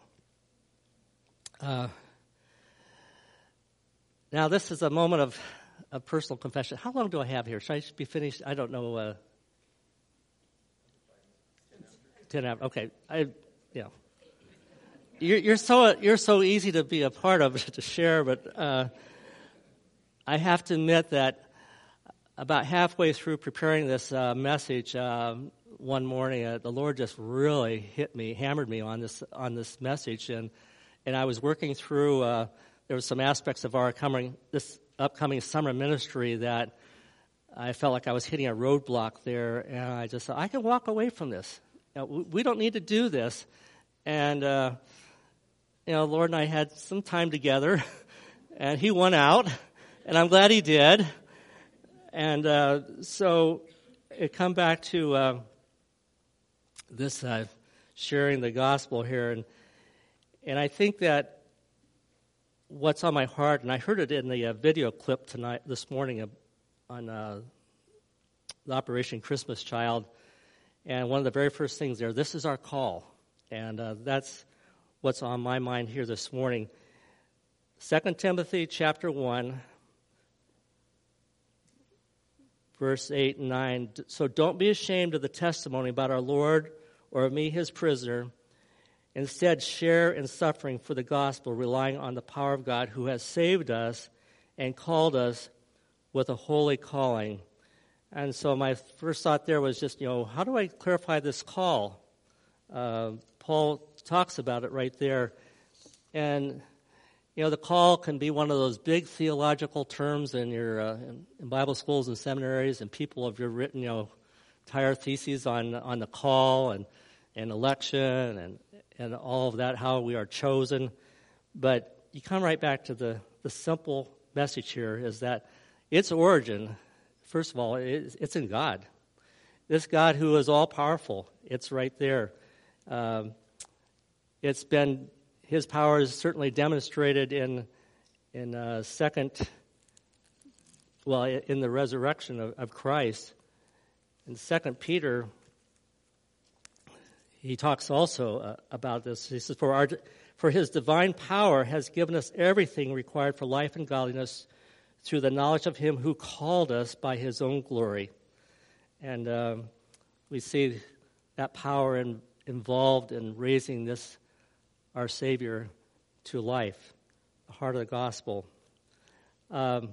uh, now this is a moment of, of personal confession. How long do I have here? Should I be finished? I don't know. Uh, Ten hours. Okay. I, yeah. You're, you're so you're so easy to be a part of to share, but uh, I have to admit that about halfway through preparing this uh, message. Um, One morning, uh, the Lord just really hit me, hammered me on this on this message, and and I was working through. Uh, there were some aspects of our coming this upcoming summer ministry that I felt like I was hitting a roadblock there, and I just thought I can walk away from this. You know, we, we don't need to do this, and uh, you know, Lord and I had some time together, and He won out, and I'm glad He did, and uh, so it come back to. Uh, This uh, sharing the gospel here, and and I think that what's on my heart, and I heard it in the uh, video clip tonight, this morning, uh, on uh, the Operation Christmas Child, and one of the very first things there, this is our call, and uh, that's what's on my mind here this morning. Second Timothy chapter one, verse eight and nine. So don't be ashamed of the testimony about our Lord or of me, His prisoner. Instead, share in suffering for the gospel, relying on the power of God who has saved us and called us with a holy calling. And so my first thought there was just, you know, how do I clarify this call? Uh, Paul talks about it right there. And you know, the call can be one of those big theological terms in your uh, in, in Bible schools and seminaries, and people have written, you know, entire theses on on the call and, and election and and all of that, how we are chosen. But you come right back to the, the simple message here is that its origin, first of all, it's, it's in God. This God who is all-powerful, it's right there. Um, it's been... His power is certainly demonstrated in in uh, second, well, in the resurrection of, of Christ. In Second Peter, he talks also uh, about this. He says, "For our for His divine power has given us everything required for life and godliness through the knowledge of Him who called us by His own glory." And um, we see that power in, involved in raising this, our Savior, to life, the heart of the gospel. Um,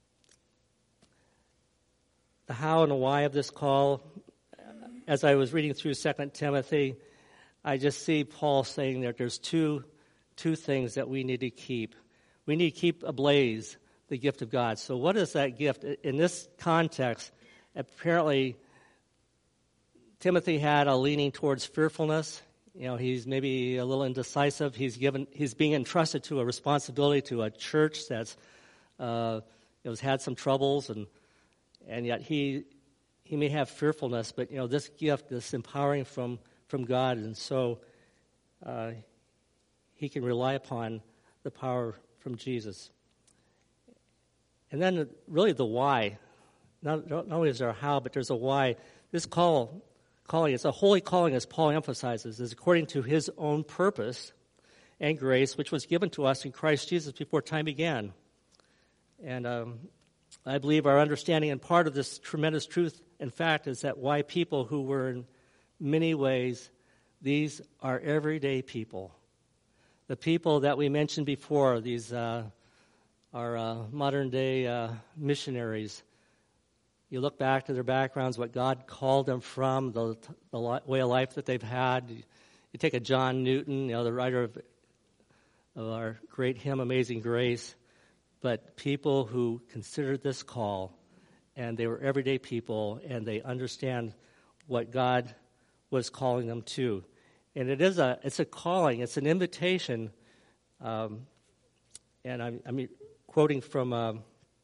the how and the why of this call, as I was reading through Second Timothy, I just see Paul saying that there's two two things that we need to keep. We need to keep ablaze the gift of God. So what is that gift? In this context, apparently Timothy had a leaning towards fearfulness. You know, he's maybe a little indecisive. He's given he's being entrusted to a responsibility to a church that's uh, you know, has had some troubles, and and yet he he may have fearfulness, but you know, this gift, this empowering from from God, and so uh, he can rely upon the power from Jesus. And then really the why. Not, not only is there a how, but there's a why. This call, calling, it's a holy calling, as Paul emphasizes, is according to his own purpose and grace, which was given to us in Christ Jesus before time began. And um, I believe our understanding and part of this tremendous truth, in fact, is that why people who were in many ways, these are everyday people. The people that we mentioned before, these uh, are uh, modern-day uh, missionaries. You look back to their backgrounds, what God called them from, the, the way of life that they've had. You take a John Newton, you know, the writer of, of our great hymn, Amazing Grace, but people who considered this call, and they were everyday people, and they understand what God was calling them to. And it is a, it's a calling, it's an invitation, um, and I'm, I'm quoting from uh,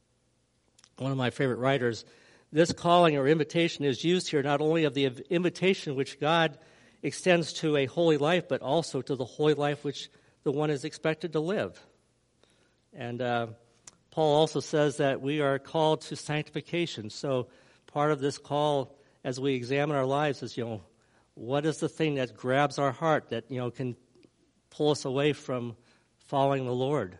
one of my favorite writers. This calling or invitation is used here not only of the invitation which God extends to a holy life, but also to the holy life which the one is expected to live. And uh, Paul also says that we are called to sanctification. So part of this call, as we examine our lives, is, you know, what is the thing that grabs our heart that, you know, can pull us away from following the Lord?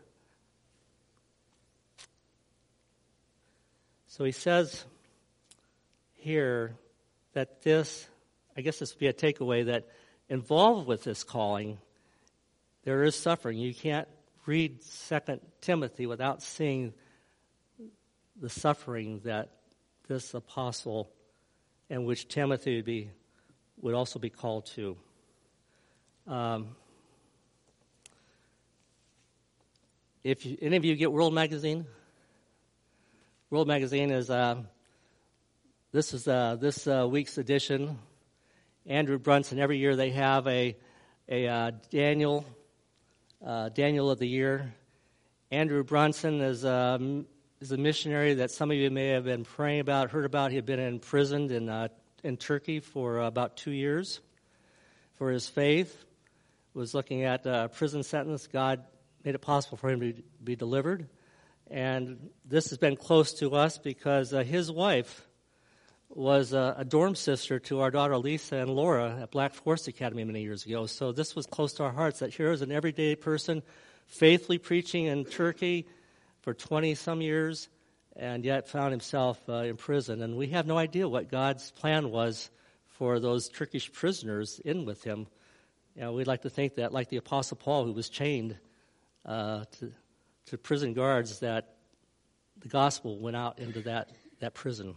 So he says here that this, I guess this would be a takeaway, that involved with this calling, there is suffering. You can't read Second Timothy without seeing the suffering that this apostle, and which Timothy would be, would also be called to. Um, if you, any of you get World Magazine, World Magazine is uh, this is uh, this uh, week's edition. Andrew Brunson. Every year they have a a uh, Daniel uh, Daniel of the year. Andrew Brunson is um, is a missionary that some of you may have been praying about, heard about. He had been imprisoned in uh, in Turkey for uh, about two years for his faith. Was looking at a prison sentence. God made it possible for him to be delivered. And this has been close to us because uh, his wife was uh, a dorm sister to our daughter Lisa and Laura at Black Forest Academy many years ago. So this was close to our hearts, that here is an everyday person faithfully preaching in Turkey for twenty-some years, and yet found himself uh, in prison. And we have no idea what God's plan was for those Turkish prisoners in with him. You know, we'd like to think that, like the Apostle Paul, who was chained uh, to to prison guards, that the gospel went out into that, that prison.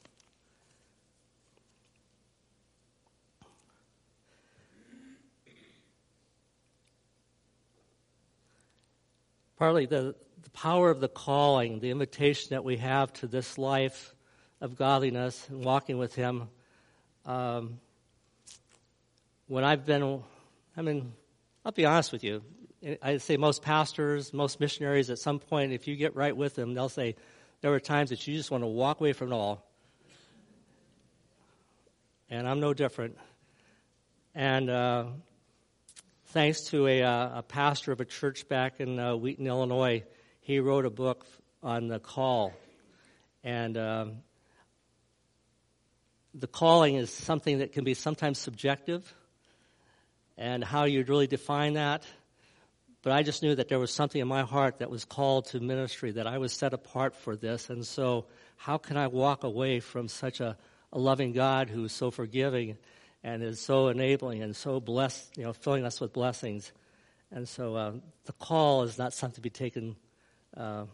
Partly the, the power of the calling, the invitation that we have to this life of godliness and walking with Him. Um, when I've been, I mean, I'll be honest with you, I'd say most pastors, most missionaries, at some point, if you get right with them, they'll say, there were times that you just want to walk away from it all. And I'm no different. And uh, thanks to a, uh, a pastor of a church back in uh, Wheaton, Illinois, he wrote a book on the call. And um, the calling is something that can be sometimes subjective, and how you'd really define that. But I just knew that there was something in my heart that was called to ministry, that I was set apart for this. And so how can I walk away from such a, a loving God who is so forgiving and is so enabling and so blessed, you know, filling us with blessings. And so uh, the call is not something to be taken uh,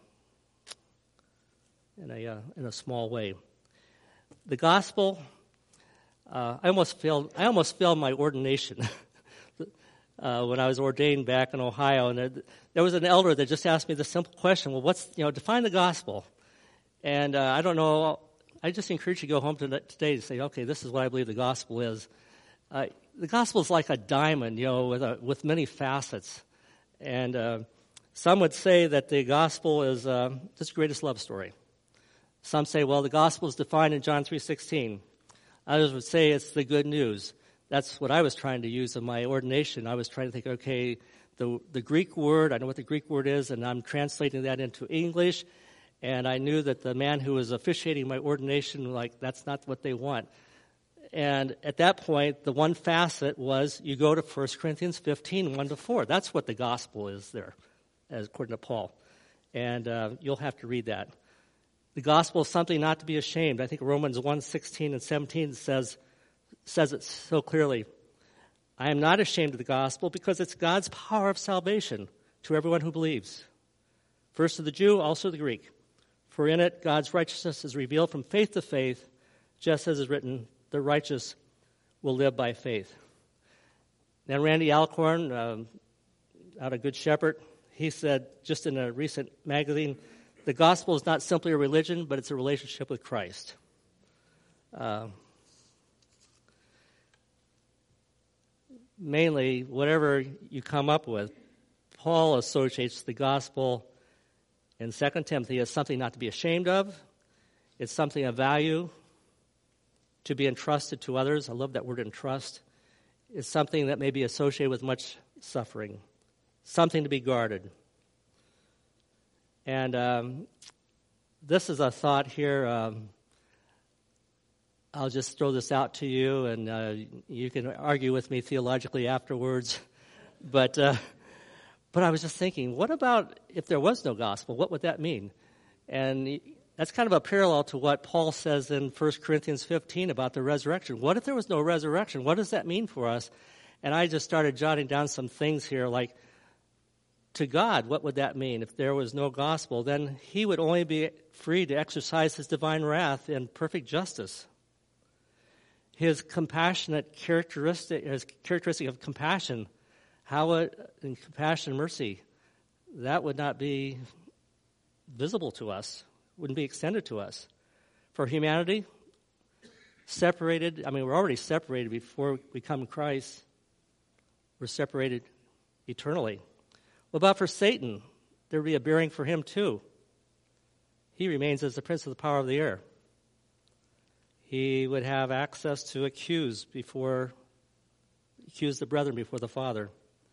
in a uh, in a small way. The gospel, uh, I almost failed. I almost failed my ordination uh, when I was ordained back in Ohio, and there, there was an elder that just asked me the simple question: "Well, what's you know define the gospel?" And uh, I don't know. I just encourage you to go home to, today to say, "Okay, this is what I believe the gospel is." Uh, the gospel is like a diamond, you know, with a, with many facets, and uh, some would say that the gospel is uh, just the greatest love story. Some say, well, the gospel is defined in John three sixteen. Others would say it's the good news. That's what I was trying to use in my ordination. I was trying to think, okay, the the Greek word, I know what the Greek word is, and I'm translating that into English. And I knew that the man who was officiating my ordination, like, that's not what they want. And at that point, the one facet was you go to First Corinthians fifteen, one to four. That's what the gospel is there, as according to Paul. And uh, you'll have to read that. The gospel is something not to be ashamed. I think Romans one, sixteen and seventeen says, says it so clearly. I am not ashamed of the gospel because it's God's power of salvation to everyone who believes. First to the Jew, also the Greek. For in it, God's righteousness is revealed from faith to faith, just as is written, the righteous will live by faith. Then Randy Alcorn, um, out of Good Shepherd, he said just in a recent magazine, the gospel is not simply a religion, but it's a relationship with Christ. Uh, mainly, whatever you come up with, Paul associates the gospel in Second Timothy as something not to be ashamed of. It's something of value to be entrusted to others. I love that word, entrust. It's something that may be associated with much suffering, something to be guarded. And um, this is a thought here. Um, I'll just throw this out to you, and uh, you can argue with me theologically afterwards. But uh, but I was just thinking, what about if there was no gospel? What would that mean? And that's kind of a parallel to what Paul says in First Corinthians fifteen about the resurrection. What if there was no resurrection? What does that mean for us? And I just started jotting down some things here, like, to God, what would that mean? If there was no gospel, then he would only be free to exercise his divine wrath in perfect justice. His compassionate characteristic, his characteristic of compassion, how would, in compassion and mercy, that would not be visible to us, wouldn't be extended to us. For humanity, separated, I mean, we're already separated before we come to Christ. We're separated eternally. What about for Satan? There would be a bearing for him too. He remains as the prince of the power of the air. He would have access to accuse before, accuse the brethren before the Father.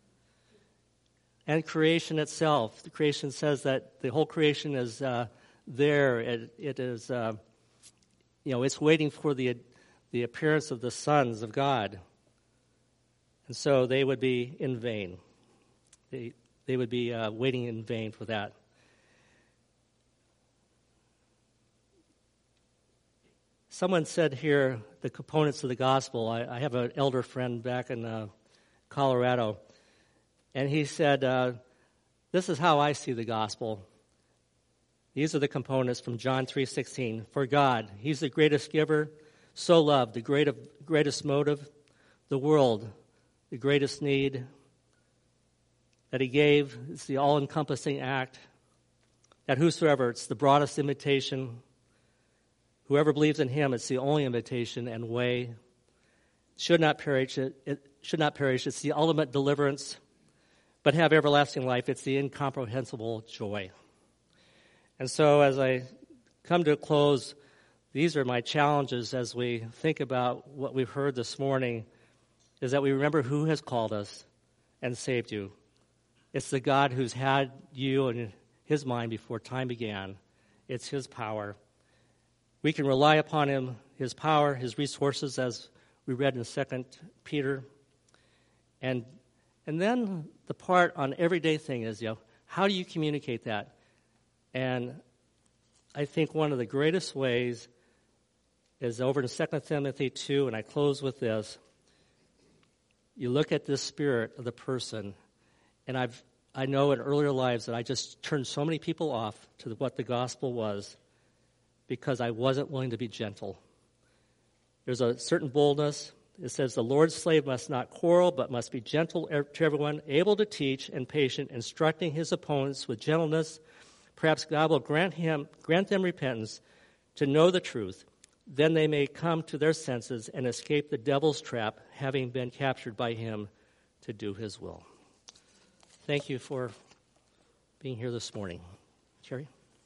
And creation itself. The creation says that the whole creation is uh, there. It, it is, uh, you know, it's waiting for the the appearance of the sons of God. And so they would be in vain. They They would be uh, waiting in vain for that. Someone said here the components of the gospel. I, I have an elder friend back in uh, Colorado, and he said, uh, this is how I see the gospel. These are the components from John three sixteen. For God, he's the greatest giver, so loved, the great, greatest motive, the world, the greatest need, that he gave, it's the all-encompassing act, that whosoever, it's the broadest invitation, whoever believes in him, it's the only invitation and way, should not perish, it, it should not perish, it's the ultimate deliverance, but have everlasting life, it's the incomprehensible joy. And so as I come to a close, these are my challenges as we think about what we've heard this morning, is that we remember who has called us and saved you. It's the God who's had you in his mind before time began. It's his power. We can rely upon him, his power, his resources, as we read in Second Peter. And and then the part on everyday thing is, you know, how do you communicate that? And I think one of the greatest ways is over in Second Timothy two, and I close with this, you look at this spirit of the person, and I've I know in earlier lives that I just turned so many people off to what the gospel was because I wasn't willing to be gentle. There's a certain boldness. It says, the Lord's slave must not quarrel, but must be gentle to everyone, able to teach and patient, instructing his opponents with gentleness. Perhaps God will grant him, grant them repentance to know the truth. Then they may come to their senses and escape the devil's trap, having been captured by him to do his will. Thank you for being here this morning. Jerry?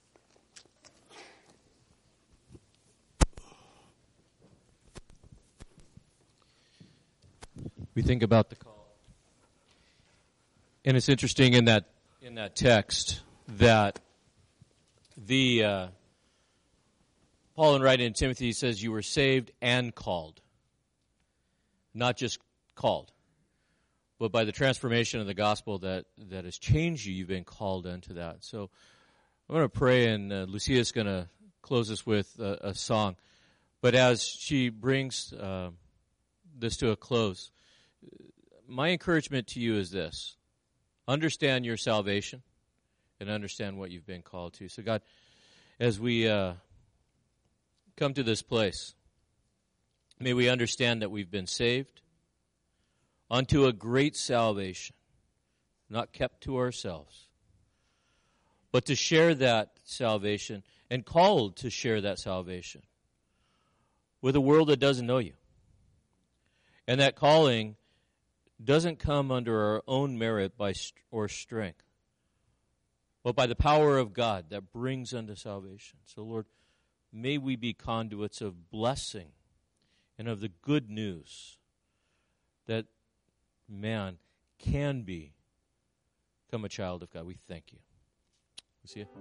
We think about the call. And it's interesting in that in that text that the uh, Paul, in writing to Timothy, says you were saved and called. Not just called, but by the transformation of the gospel that, that has changed you, you've been called into that. So I'm going to pray, and uh, Lucia's going to close us with a, a song. But as she brings uh, this to a close, my encouragement to you is this. Understand your salvation and understand what you've been called to. So God, as we uh, come to this place, may we understand that we've been saved unto a great salvation, not kept to ourselves, but to share that salvation and called to share that salvation with a world that doesn't know you. And that calling doesn't come under our own merit by st- or strength, but by the power of God that brings unto salvation. So, Lord, may we be conduits of blessing and of the good news that man can be become a child of God. We thank you. See you.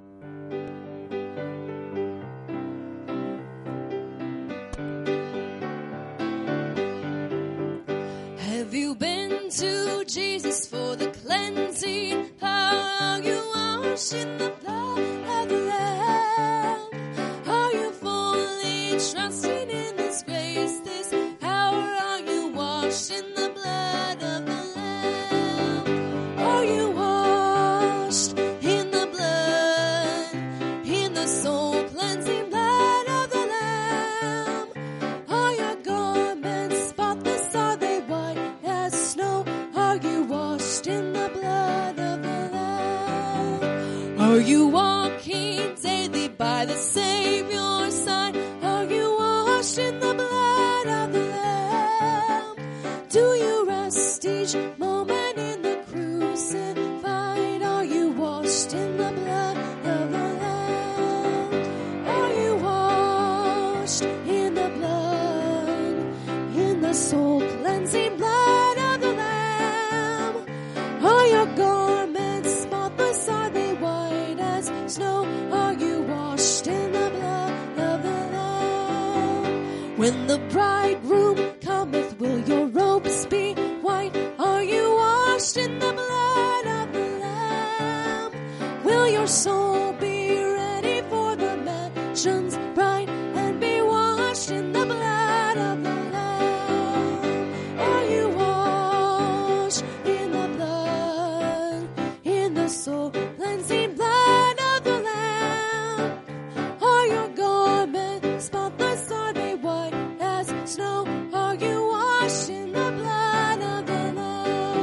Have you been to Jesus for the cleansing power? Are you washed in the blood of the Lamb? Are you fully trusting in His grace? This hour, are you washed in the blood of the Lamb? Are you washed in the blood, in the soul cleansing blood of the Lamb? Are your garments spotless? Are they white as snow? Are you washed in the blood of the Lamb? Are you walking daily by the Savior's side? Are you washed in the blood of the Lamb? Do you rest each moment in the crucified? Are you washed in the blood of the Lamb? Are you washed in the blood, in the soul cleansing blood of the Lamb? Are your garments spotless? Are they white as snow? Are you washed in the blood of the Lamb? When the bridegroom cometh, will your robes be white? Are you washed in the blood of the Lamb? Will your soul be ready for the mansions bright and be washed in the blood of the Lamb? Are you washed in the blood, in the soul cleansing blood of the Lamb? Are your garments spotless? Are they white as snow? Are you washed in the blood of the Lamb?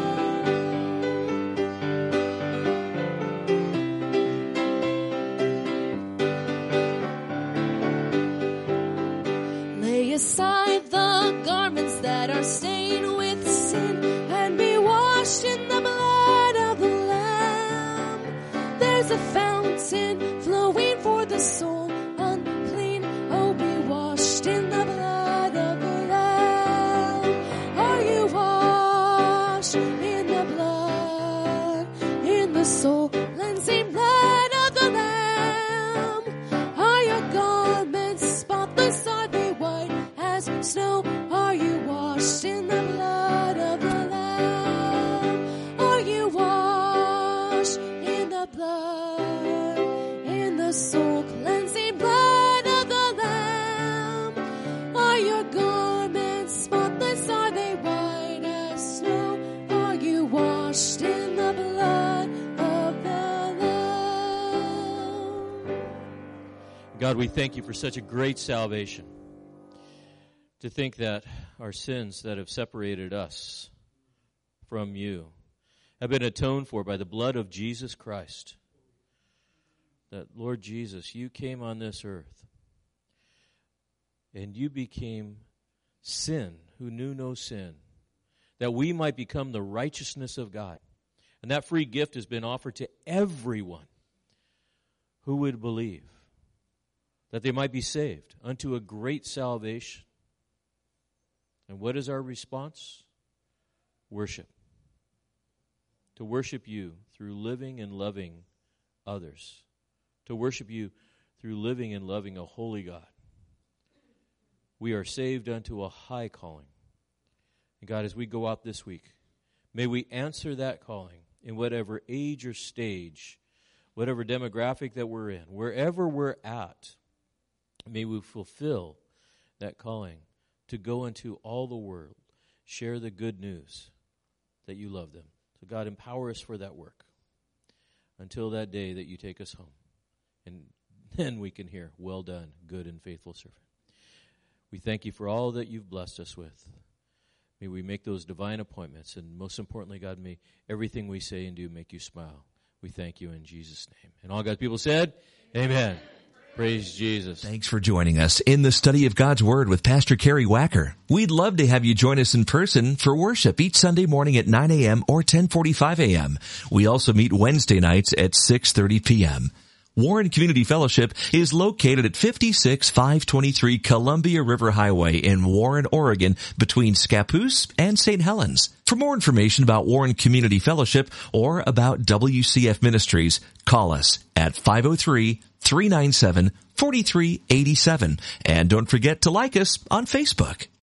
Lay aside the garments that are stained with sin and be washed in the blood of the Lamb. There's a fountain flowing for the soul unclean. Oh, be washed in the blood of the Lamb. Are you washed in the blood, in the soul cleansing blood of the Lamb? Are your garments spotless? Are they white as snow? Are you washed in the blood of the Lamb? Are you washed in the blood, in the soul cleansing blood of the Lamb? Are your garments spotless? Are they white as snow? God, we thank you for such a great salvation. To think that our sins that have separated us from you have been atoned for by the blood of Jesus Christ. That, Lord Jesus, you came on this earth and you became sin who knew no sin, that we might become the righteousness of God. And that free gift has been offered to everyone who would believe, that they might be saved unto a great salvation. And what is our response? Worship. To worship you through living and loving others. To worship you through living and loving a holy God. We are saved unto a high calling. And God, as we go out this week, may we answer that calling in whatever age or stage, whatever demographic that we're in, wherever we're at, may we fulfill that calling to go into all the world, share the good news that you love them. So God, empower us for that work until that day that you take us home. And then we can hear, well done, good and faithful servant. We thank you for all that you've blessed us with. May we make those divine appointments. And most importantly, God, may everything we say and do make you smile. We thank you in Jesus' name. And all God's people said, amen. Praise Jesus. Thanks for joining us in the study of God's Word with Pastor Kerry Wacker. We'd love to have you join us in person for worship each Sunday morning at nine a.m. or ten forty-five a.m. We also meet Wednesday nights at six thirty p.m. Warren Community Fellowship is located at fifty-six five twenty-three Columbia River Highway in Warren, Oregon, between Scappoose and Saint Helens. For more information about Warren Community Fellowship or about W C F Ministries, call us at five oh three, three nine seven, four three eight seven. And don't forget to like us on Facebook.